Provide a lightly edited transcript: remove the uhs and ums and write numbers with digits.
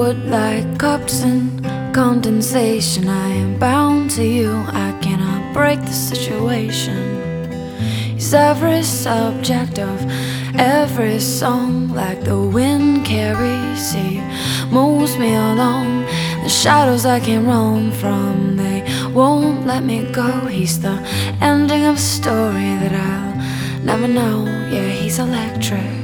Would like cups and condensation, I am bound to you, I cannot break the situation. He's every subject of every song, like the wind carries, he moves me along. The shadows I can't run from, they won't let me go. He's the ending of a story that I'll never know. Yeah, he's electric.